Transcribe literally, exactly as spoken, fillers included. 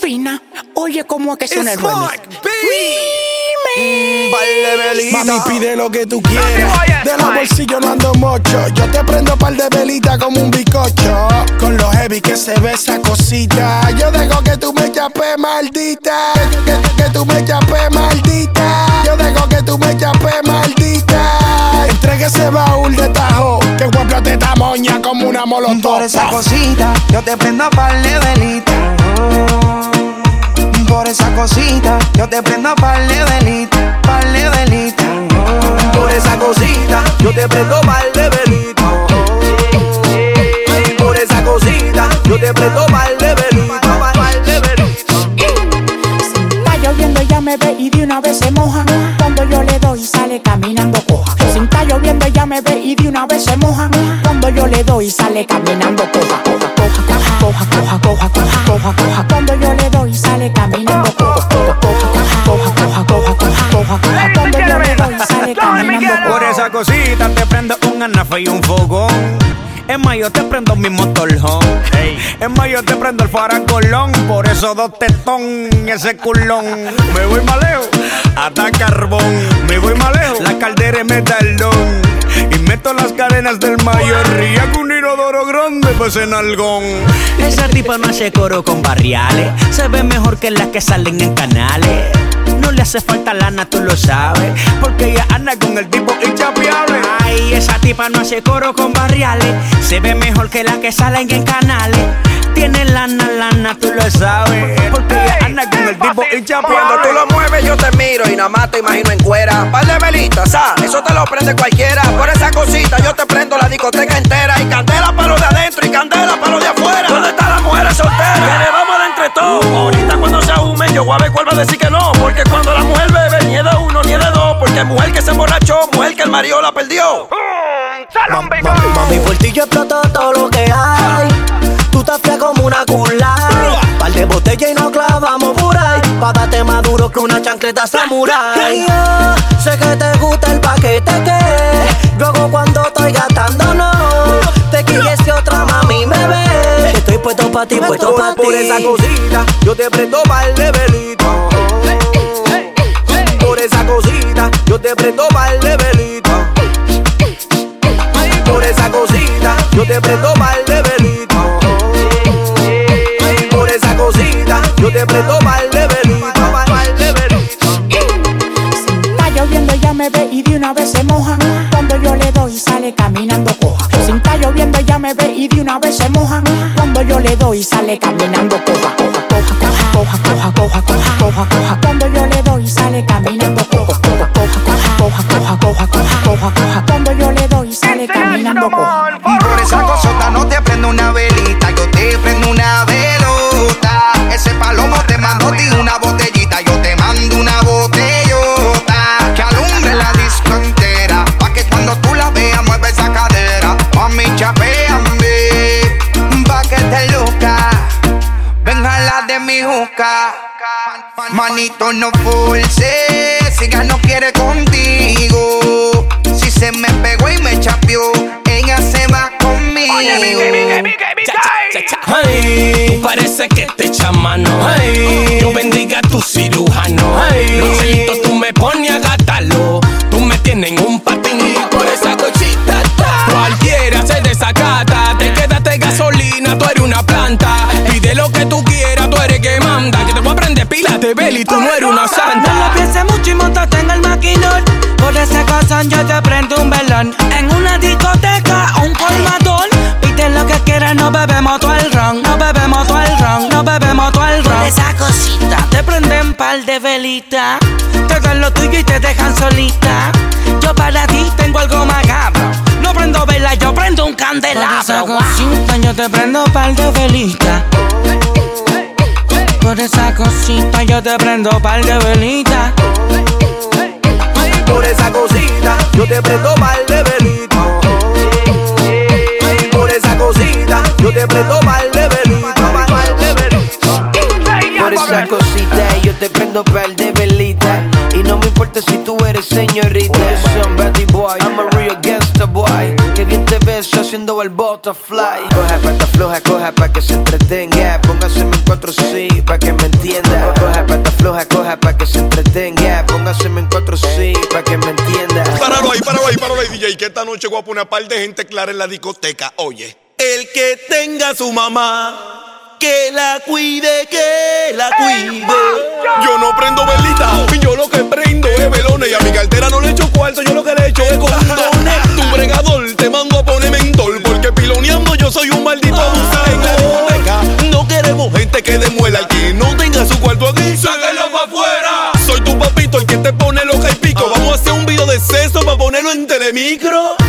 fina. Oye, ¿cómo es que suena el remix? Mm, vale, velita. Mami, pide lo que tú quieras. De los bolsillos no ando mocho. Yo te prendo par de velitas como un bizcocho. Con lo heavy que se ve esa cosita. Yo dejo que tú me chapes, maldita. Que, que, que tú me chapes, maldita. Yo dejo que tú me chapes, maldita. Entregue ese baúl de tajo. Que guapla te tamoña como una molotov. Por esa cosita, yo te prendo par de velitas. Por esa cosita, yo te prendo par de velitas, par de velitas. Por esa cosita, yo te prendo par de velitas. Por esa cosita, yo te prendo par de velitas, par de velitas. Está lloviendo, ella me ve y de una vez se moja. Cuando yo le doy, sale caminando coja. Si está lloviendo, ella me ve y de una vez se moja. Cuando yo le doy, sale caminando coja, coja, coja, coja, coja, coja, coja, coja, coja. Cuando yo le doy, sale caminando coja, coja, coja, coja, coja, coja, coja, coja. Cuando yo le doy, sale caminando coja. Por esa cosita te prendo un anafe y un fogón. Es más, yo te prendo mi motorhome. Hey. Es más, yo te prendo el faracolón. Por eso dos tetón, ese culón. Me voy más lejos, hasta carbón. Me voy más lejos, la caldera es metalón. Y meto las cadenas del mayor. Y hago un inodoro grande, pues en algón. Esa tipa no hace coro con barriales. Se ve mejor que las que salen en canales. No le hace falta lana, tú lo sabes, porque ella anda con el tipo inchapeable. Ay, esa tipa no hace coro con barriales. Se ve mejor que las que salen en canales. Tiene lana, lana, tú lo sabes, porque ella anda con el tipo inchapeable. Cuando tú lo mueves yo te miro y nada más te imagino en cuera. Par de velitas, ¿sabes? Eso te lo prende cualquiera. Por esa cosita yo te prendo la discoteca entera. Y candela para lo de adentro y candela para lo de afuera. ¿Dónde están las mujeres solteras? Que le vamos de entre todos. Ahorita cuando se ahume yo voy a ver cuál va a decir que no. Porque cuando la mujer bebe ni es de uno ni es de dos. Porque mujer que se emborrachó, mujer que el marido la perdió. Mami, mami, mami, por ti yo exploto todo lo que hay. Tú estás fría como una cula. Par de botella y nos clavamos por ahí. Pa' darte más duro que una chancleta samurai. Yo sé que te gusta el paquete que luego cuando estoy gastando no te quilles que otra mami me ve. Estoy puesto pa' ti, puesto por, pa' por ti. Por esa cosita yo te prendo par de velitas. Por esa cosita yo te prendo par de velitas. Por esa cosita yo te prendo par de velitas. Por esa cosita yo te prendo par de velitas, par de velitas. Está lloviendo, ella me ve y de una vez se moja. Cuando yo le doy, sale caminando coja. Si está lloviendo, ella me ve y de una vez se moja. Cuando yo le doy, sale caminando coja, coja, coja, coja, coja, coja, coja, coja, coja. Cuando yo le doy, sale caminando coja, coja, coja, coja, coja, coja, coja, coja, coja. Cuando yo le doy, sale caminando coja. Por esa cosota no te prendo una velita, yo te prendo una velota. Ese palomo te mando ti una botellita, yo te mando una botellota. Que alumbre la disco entera, pa' que cuando tú la veas mueve esa cadera. Mami, chapeame, pa' que te loca. Ven a la de mi juca. Manito, no forces, si ella no quiere contigo. Si se me pegó y me chapeó, ella se va conmigo. Hey, parece que te echa mano. Hey, yo bendiga a tu cirujano. Hey, los celitos tú me pones a gastarlo. Tú me tienes en un patín y por esa cochita cualquiera se desacata. Te quedaste gasolina, tú eres una planta. Pide lo que tú quieras, tú eres que manda. Que te voy a prender pilas de bel y tú no eres una santa. No lo pienses mucho y montate en el maquinón. Por ese cosón yo te prendo un velón. En una discoteca, un colmadón. Pide lo que quieras, no bebemos todo el ron. No bebemos todo el ron, no bebemos todo el ron. Por esa cosita te prenden par de velitas. Te dan lo tuyo y te dejan solita. Yo para ti tengo algo macabro. No prendo vela, yo prendo un candelabro. Por esa cosita yo te prendo par de velitas. Por esa cosita yo te prendo par de velitas. Por esa cosita yo te prendo par de velitas. Por esa cosita yo te prendo par de velitas, par de velitas. Por esa cosita yo te prendo par de velitas. Y no me importa si tú eres señorita. Son Betty Boy, I'm a real gangsta boy. Que bien te ves haciendo el butterfly. Coja pa' esta floja, coja pa' que se entretenga. Póngase en cuatro C pa' que me entienda. Coja pata floja, coja pa' que se entretenga. Póngaseme en cuatro C pa' que me entienda. Páralo ahí, páralo ahí, páralo ahí, D J, que esta noche voy a poner una par de gente clara en la discoteca. Oye, el que tenga su mamá, que la cuide, que la cuide. Yo no prendo velita, yo lo que prendo es velones. Y a mi cartera no le echo cuarto, yo lo que le echo es condones. Tu bregador te mando a poner mentol, porque piloneando yo soy un maldito abusador. En la discoteca no queremos gente que demuela. El que no tenga su cuarto aquí, sáquenlo pa' afuera. Soy tu papito, el que te pone loca y pico. Vamos a hacer un video de sexo pa' ponerlo en telemicro.